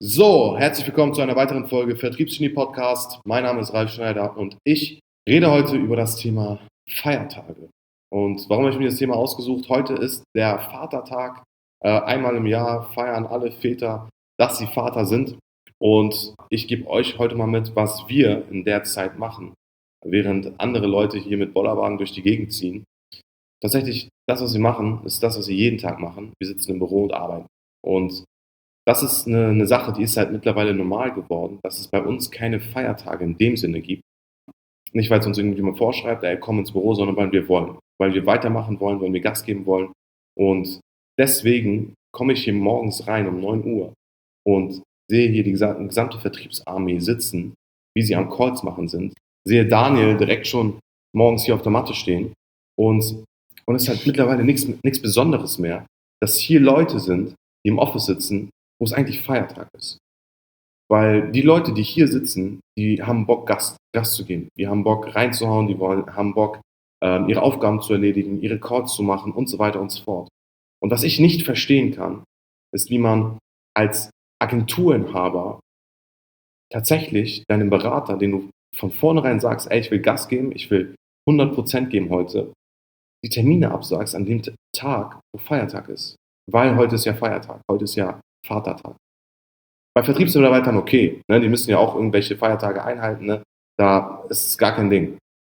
So, herzlich willkommen zu einer weiteren Folge Vertriebsgenie Podcast. Mein Name ist Ralf Schneider und ich rede heute über das Thema Feiertage. Und warum habe ich mir das Thema ausgesucht? Heute ist der Vatertag. Einmal im Jahr feiern alle Väter, dass sie Vater sind. Und ich gebe euch heute mal mit, was wir in der Zeit machen, während andere Leute hier mit Bollerwagen durch die Gegend ziehen. Tatsächlich, das, was wir machen, ist das, was wir jeden Tag machen. Wir sitzen im Büro und arbeiten. Und das ist eine Sache, die ist halt mittlerweile normal geworden, dass es bei uns keine Feiertage in dem Sinne gibt. Nicht, weil es uns irgendjemand vorschreibt, ey, komm ins Büro, sondern weil wir wollen. Weil wir weitermachen wollen, weil wir Gas geben wollen. Und deswegen komme ich hier morgens rein um 9 Uhr und sehe hier die gesamte Vertriebsarmee sitzen, wie sie am Calls machen sind. Sehe Daniel direkt schon morgens hier auf der Matte stehen. Und es ist halt mittlerweile nichts Besonderes mehr, dass hier Leute sind, die im Office sitzen, wo es eigentlich Feiertag ist. Weil die Leute, die hier sitzen, die haben Bock, Gas zu geben. Die haben Bock, reinzuhauen, haben Bock, ihre Aufgaben zu erledigen, ihre Calls zu machen und so weiter und so fort. Und was ich nicht verstehen kann, ist, wie man als Agenturinhaber tatsächlich deinem Berater, den du von vornherein sagst, ey, ich will Gas geben, ich will 100% geben heute, die Termine absagst an dem Tag, wo Feiertag ist. Weil heute ist ja Feiertag, heute ist ja Vatertag. Bei Vertriebsmitarbeitern okay, ne? Die müssen ja auch irgendwelche Feiertage einhalten, ne? Da ist es gar kein Ding.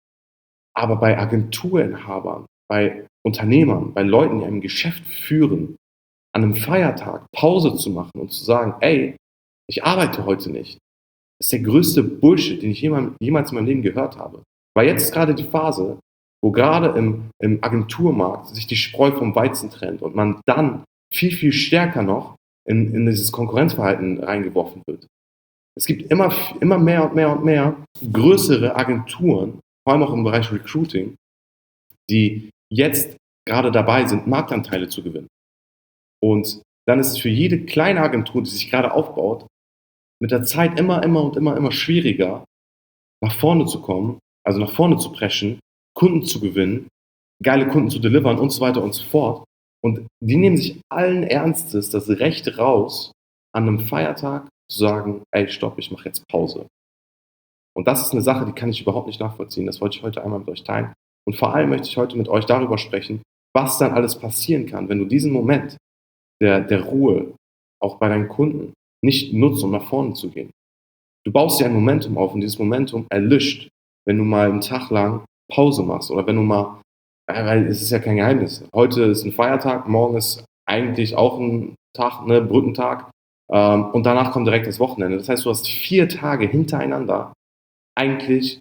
Aber bei Agenturinhabern, bei Unternehmern, bei Leuten, die ein Geschäft führen, an einem Feiertag Pause zu machen und zu sagen, ey, ich arbeite heute nicht, ist der größte Bullshit, den ich jemals in meinem Leben gehört habe. Weil jetzt ist gerade die Phase, wo gerade im Agenturmarkt sich die Spreu vom Weizen trennt und man dann viel stärker noch in dieses Konkurrenzverhalten reingeworfen wird. Es gibt immer mehr größere Agenturen, vor allem auch im Bereich Recruiting, die jetzt gerade dabei sind, Marktanteile zu gewinnen. Und dann ist es für jede kleine Agentur, die sich gerade aufbaut, mit der Zeit immer schwieriger, nach vorne zu kommen, also nach vorne zu preschen, Kunden zu gewinnen, geile Kunden zu delivern und so weiter und so fort. Und die nehmen sich allen Ernstes das Recht raus, an einem Feiertag zu sagen, ey, stopp, ich mache jetzt Pause. Und das ist eine Sache, die kann ich überhaupt nicht nachvollziehen. Das wollte ich heute einmal mit euch teilen. Und vor allem möchte ich heute mit euch darüber sprechen, was dann alles passieren kann, wenn du diesen Moment der Ruhe auch bei deinen Kunden nicht nutzt, um nach vorne zu gehen. Du baust dir ein Momentum auf und dieses Momentum erlischt, wenn du mal einen Tag lang Pause machst oder wenn du mal, weil es ist ja kein Geheimnis. Heute ist ein Feiertag, morgen ist eigentlich auch ein Tag, ne, Brückentag, und danach kommt direkt das Wochenende. Das heißt, du hast 4 Tage hintereinander eigentlich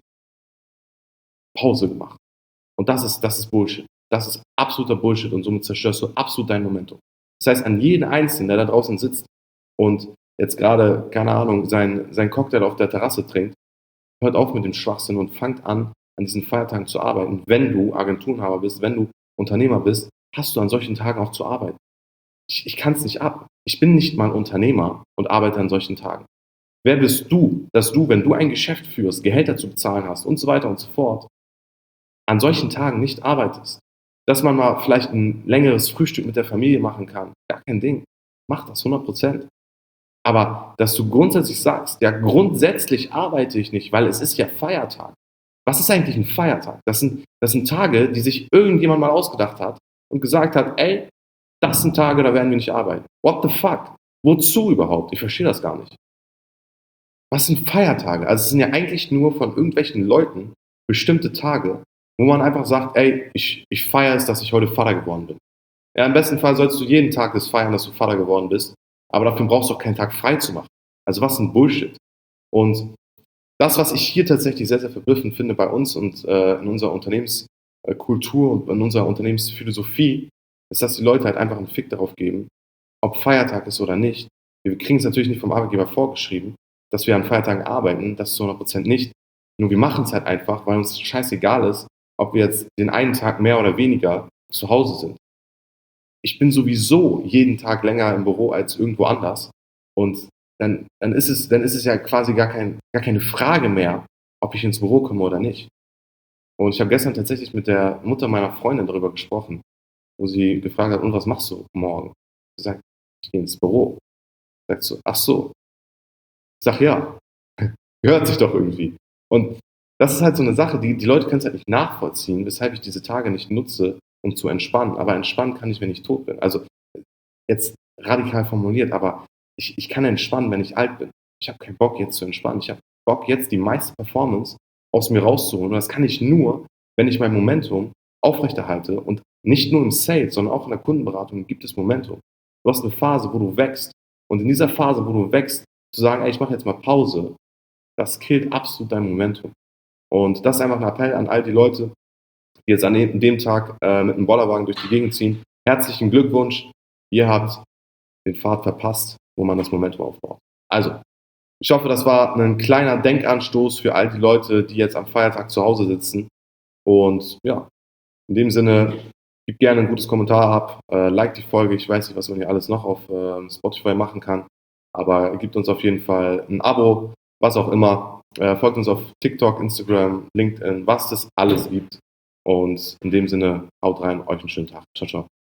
Pause gemacht. Und das ist Bullshit. Das ist absoluter Bullshit und somit zerstörst du absolut dein Momentum. Das heißt, an jeden Einzelnen, der da draußen sitzt und jetzt gerade, keine Ahnung, sein Cocktail auf der Terrasse trinkt, hört auf mit dem Schwachsinn und fangt an diesen Feiertagen zu arbeiten. Wenn du Agenturenhaber bist, wenn du Unternehmer bist, hast du an solchen Tagen auch zu arbeiten. Ich kann es nicht ab. Ich bin nicht mal Unternehmer und arbeite an solchen Tagen. Wer bist du, dass du, wenn du ein Geschäft führst, Gehälter zu bezahlen hast und so weiter und so fort, an solchen Tagen nicht arbeitest? Dass man mal vielleicht ein längeres Frühstück mit der Familie machen kann, gar kein Ding. Mach das 100%. Aber dass du grundsätzlich sagst, ja, grundsätzlich arbeite ich nicht, weil es ist ja Feiertag. Was ist eigentlich ein Feiertag? Das sind Tage, die sich irgendjemand mal ausgedacht hat und gesagt hat, ey, das sind Tage, da werden wir nicht arbeiten. What the fuck? Wozu überhaupt? Ich verstehe das gar nicht. Was sind Feiertage? Also es sind ja eigentlich nur von irgendwelchen Leuten bestimmte Tage, wo man einfach sagt, ey, ich feiere es, dass ich heute Vater geworden bin. Ja, im besten Fall sollst du jeden Tag das feiern, dass du Vater geworden bist, aber dafür brauchst du auch keinen Tag frei zu machen. Also was ein Bullshit. Und das, was ich hier tatsächlich sehr verblüffend finde bei uns und in unserer Unternehmenskultur und in unserer Unternehmensphilosophie, ist, dass die Leute halt einfach einen Fick darauf geben, ob Feiertag ist oder nicht. Wir kriegen es natürlich nicht vom Arbeitgeber vorgeschrieben, dass wir an Feiertagen arbeiten, das zu 100% nicht. Nur wir machen es halt einfach, weil uns scheißegal ist, ob wir jetzt den einen Tag mehr oder weniger zu Hause sind. Ich bin sowieso jeden Tag länger im Büro als irgendwo anders. Und dann ist es ja quasi gar keine Frage mehr, ob ich ins Büro komme oder nicht. Und ich habe gestern tatsächlich mit der Mutter meiner Freundin darüber gesprochen, wo sie gefragt hat, und was machst du morgen? Ich gesagt, ich gehe ins Büro. Sagt so, ach so, Ich sage, ja, gehört sich doch irgendwie. Und das ist halt so eine Sache, die Leute können es halt nicht nachvollziehen, weshalb ich diese Tage nicht nutze, um zu entspannen. Aber entspannen kann ich, wenn ich tot bin. Also jetzt radikal formuliert, aber ich kann entspannen, wenn ich alt bin. Ich habe keinen Bock jetzt zu entspannen. Ich habe Bock jetzt die meiste Performance aus mir rauszuholen. Und das kann ich nur, wenn ich mein Momentum aufrechterhalte. Und nicht nur im Sales, sondern auch in der Kundenberatung gibt es Momentum. Du hast eine Phase, wo du wächst. Und in dieser Phase, wo du wächst, zu sagen, ey, ich mache jetzt mal Pause, das killt absolut dein Momentum. Und das ist einfach ein Appell an all die Leute, die jetzt an dem Tag mit einem Bollerwagen durch die Gegend ziehen. Herzlichen Glückwunsch, ihr habt den Pfad verpasst, wo man das Momentum aufbaut. Also, ich hoffe, das war ein kleiner Denkanstoß für all die Leute, die jetzt am Feiertag zu Hause sitzen. Und ja, in dem Sinne, gib gerne ein gutes Kommentar ab, like die Folge. Ich weiß nicht, was man hier alles noch auf Spotify machen kann, aber gebt uns auf jeden Fall ein Abo, was auch immer. Folgt uns auf TikTok, Instagram, LinkedIn, was es alles gibt. Und in dem Sinne, haut rein, euch einen schönen Tag. Ciao, ciao.